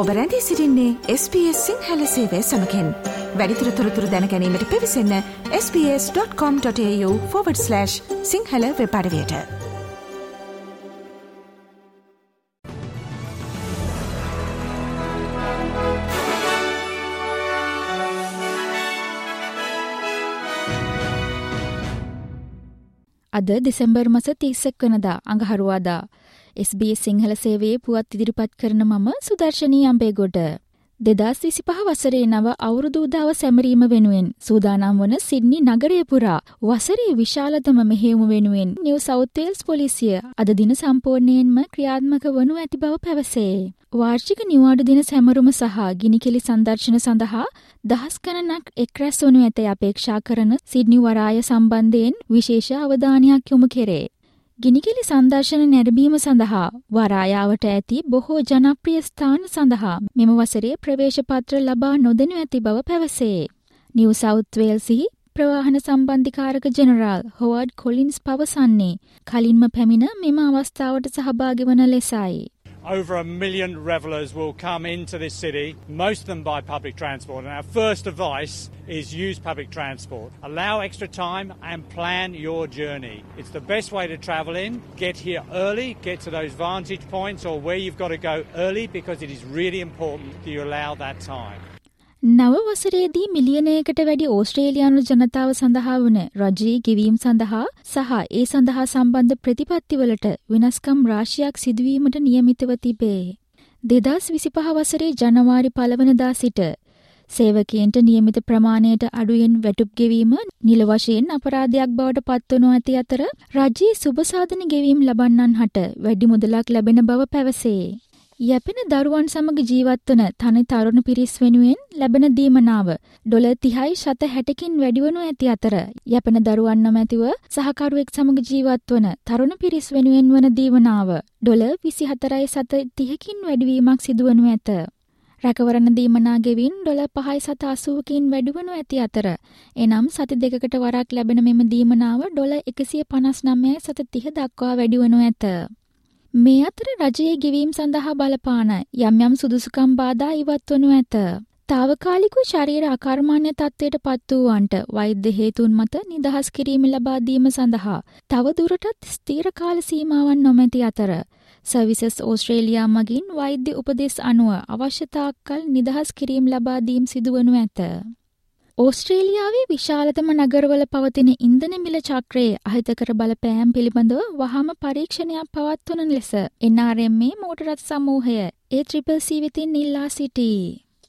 ඔබ රැඳී සිටින්නේ SBS සිංහල සේවය සමගින්. වැඩිදුර තොරතුරු දැන ගැනීමට පිවිසන්න sbs.com.au/සිංහල වෙබ් අඩවියට. අද දෙසැම්බර් මාස 31 වෙනිදා අඟහරුවාදා SBS සිංහල සේවයේ පුවත් ඉදිරිපත් කරන මම සුදර්ශනී අම්බේගොඩ. 2025 වසරේ නව අවුරුදු උදාව සැමරීම වෙනුවෙන් සූදානම් වන සිඩ්නි නගරය පුරා වසරේ විශාලතම මෙහෙයුම වෙනුවෙන් නිව් සවුත් වේල්ස් පොලිසිය අද දින සම්පූර්ණයෙන්ම ක්‍රියාත්මක වනු ඇති බව පැවසේ. වාර්ෂික නිවාඩු දින සැමරුම සහ ගිනිකෙලි සංදර්ශන සඳහා දහස් ගණනක් එක් රැස් වනු ඇතැයි අපේක්ෂා කරන සිඩ්නි වරාය සම්බන්ධයෙන් විශේෂ අවධානයක් යොමු කෙරේ. ගිනිකෙලි සංදර්ශන නැරඹීම සඳහා වරායාවට ඇති බොහෝ ජනප්‍රිය ස්ථාන සඳහා මෙම වසරේ ප්‍රවේශ පත්‍ර ලබා නොදෙනු ඇති බව පැවසේ. නිව් සවුත් වේල්ස්හි ප්‍රවාහන සම්බන්ධිකාරක ජෙනරාල් හොවර්ඩ් කොලින්ස් පවසන්නේ කලින්ම පැමිණ මෙම අවස්ථාවට සහභාගී වන ලෙසයි. Over 1 million revellers will come into this city, most of them by public transport. And our first advice is use public transport. Allow extra time and plan your journey. It's the best way to travel in. Get here early, get to those vantage points or where you've got to go early because it is really important that you allow that time. නව වසරේදී මිලියනයකට වැඩි ඕස්ට්‍රේලියානු ජනතාව සඳහා වන රජයේ ගෙවීම් සඳහා සහ ඒ සඳහා සම්බන්ධ ප්‍රතිපත්තිවලට වෙනස්කම් රාශියක් සිදුවීමට නියමිතව තිබේ. 2025 වසරේ ජනවාරි 1 වෙනිදා සිට සේවකයන්ට නියමිත ප්‍රමාණයට අඩුවෙන් වැටුප් ගෙවීම නිල වශයෙන් අපරාධයක් බවට පත්වනු ඇති අතර රජයේ සුබසාධන ගෙවීම් ලබන්නන් හට වැඩි මුදලක් ලැබෙන බව පැවසේ. යැපෙන දරුවන් සමග ජීවත්වන තනි තරුණ පිරිස් වෙනුවෙන් ලැබෙන දීමනාව $30.60කින් වැඩිවනු ඇති අතර යැපෙන දරුවන් නොමැතිව සහකරුවෙක් සමග ජීවත්වන තරුණ පිරිස් වෙනුවෙන් වන දීමනාව $24.30කින් වැඩිවීමක් සිදුවනු ඇත. රැකවරණ දීමනා ගෙවින් $5.80කින් වැඩිවනු ඇති අතර එනම් සති දෙකකට වරක් ලැබෙන මෙම දීමනාව $159.30 දක්වා වැඩිවනු ඇත. මේ අතර රජයේ ගෙවීම් සඳහා බලපාන යම් සුදුසුකම් බාධා ඉවත් වනු ඇත. తాවකාලික ශරීර අකර්මණ්‍ය තත්ත්වයට පත් වූවන්ට වෛද්‍ය හේතුන් මත නිදහස් කිරීම ලබා දීම සඳහා තව දුරටත් ස්ථීර කාල සීමාවක් නොමැති අතර සර්විසස් ඕස්ට්‍රේලියා මගින් වෛද්‍ය උපදෙස් අනුව අවශ්‍ය තාක්කල් නිදහස් කිරීම ලබා දීම සිදුවනු ඇත. ඕස්ට්‍රේලියාවේ විශාලතම නගරවල පවතින ඉන්ධන මිල චක්‍රයේ අහිතකර බලපෑම් පිළිබඳව වහාම පරීක්ෂණයක් පවත්වන ලෙස NRMA මෝටර රථ සමූහය ACCC වෙතින් ඉල්ලා සිටී.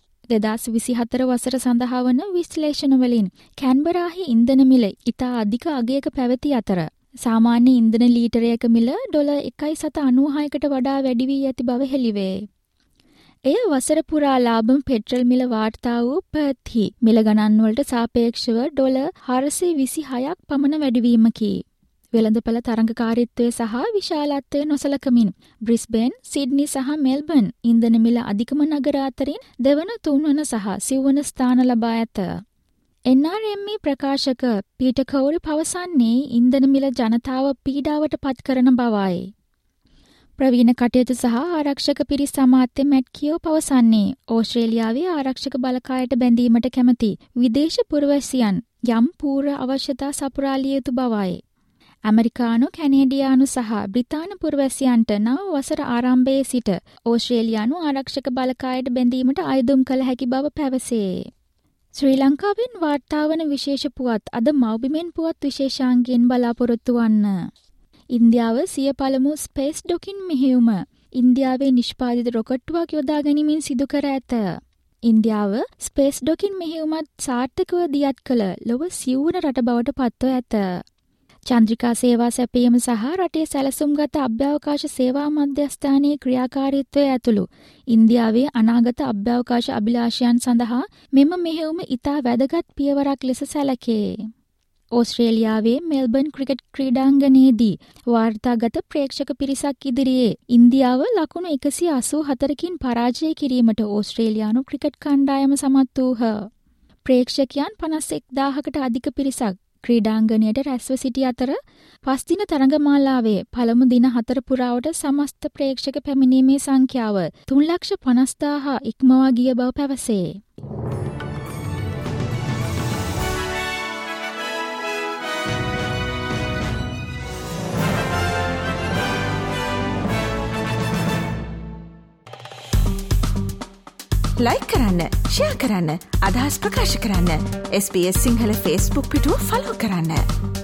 2024 වසර සඳහා වන විශ්ලේෂණ වලින් කැන්බරාහි ඉන්ධන මිල ඉතා අධික අගයක පැවති අතර සාමාන්‍ය ඉන්ධන ලීටරයක මිල $1.96කට වඩා වැඩි වී ඇති බව හෙළිවේ. එය වසර පුරා ලාභම් පෙට්‍රල් මිල වාර්තා වූ පර්ත්හි මිල ගණන් වලට සාපේක්ෂව $426ක් පමණ වැඩිවීමකි. වෙළඳපළ තරඟකාරීත්වය සහ විශාලත්වය නොසලකමින් බ්‍රිස්බේන්, සිඩ්නි සහ මෙල්බර්න් ඉන්ධන මිල අධිකම නගර අතරින් දෙවන, තුන්වන සහ සිව්වන ස්ථාන ලබා ඇත. NRMA ප්‍රකාශක පීටර් කවුරි පවසන්නේ ඉන්ධන මිල ජනතාව පීඩාවට පත් කරන බවයි. ප්‍රවීණ කටයුතු සහ ආරක්ෂක පිරිස් අමාත්‍ය මැට් කියෝ පවසන්නේ ඕස්ට්‍රේලියාවේ ආරක්ෂක බලකායට බැඳීමට කැමති විදේශ පුරවැසියන් යම් පූර්ව අවශ්‍යතා සපුරාලිය යුතු බවයි. ඇමරිකානු, කැනේඩියානු සහ බ්‍රිතාන්‍ය පුරවැසියන්ට නව වසර ආරම්භයේ සිට ඕස්ට්‍රේලියානු ආරක්ෂක බලකායට බැඳීමට අයදුම් කළ හැකි බව පැවසේ. ශ්‍රී ලංකාවෙන් වාර්තා වන විශේෂ පුවත් අද මව්බිමෙන් පුවත් විශේෂාංගයෙන් බලාපොරොත්තු වන්න. ඉන්දියාව සිය පළමු ස්පේස් ඩොකින් මෙහෙයුම ඉන්දියාවේ නිෂ්පාදිත රොකට්ටුවක් යොදා ගැනීමෙන් සිදු කර ඇත. ඉන්දියාව ස්පේස් ඩොකින් මෙහෙයුමත් සාර්ථකව දියත් කළ ලොව සිව්වන රට බවට පත්ව ඇත. චන්ද්‍රිකා සේවා සැපයීම සහ රටේ සැලසුම්ගත අභ්‍යවකාශ සේවා මධ්‍යස්ථානයේ ක්‍රියාකාරීත්වය ඇතුළු ඉන්දියාවේ අනාගත අභ්‍යවකාශ අභිලාෂයන් සඳහා මෙම මෙහෙයුම ඉතා වැදගත් පියවරක් ලෙස සැලකේ. ඕස්ට්‍රේලියාවේ මෙල්බර්න් ක්‍රිකට් ක්‍රීඩාංගණයේදී වාර්තාගත ප්‍රේක්ෂක පිරිසක් ඉදිරියේ ඉන්දියාව ලකුණු 184කින් පරාජය කිරීමට ඕස්ට්‍රේලියානු ක්‍රිකට් කණ්ඩායම සමත් වූහ. ප්‍රේක්ෂකයන් 51,000කට අධික පිරිසක් ක්‍රීඩාංගණයට රැස්ව සිටි අතර 5 දින තරඟමාලාවේ පළමු දින 4 පුරාවට සමස්ත ප්‍රේක්ෂක පැමිණීමේ සංඛ්‍යාව 3,50,000 ඉක්මවා ගිය බව පැවසේ. ලයික් කරන්න, ෂෙයා කරන්න, අදහස් ප්‍රකාශ කරන්න. SBS සිංහල Facebook පිටුව ෆලෝ කරන්න.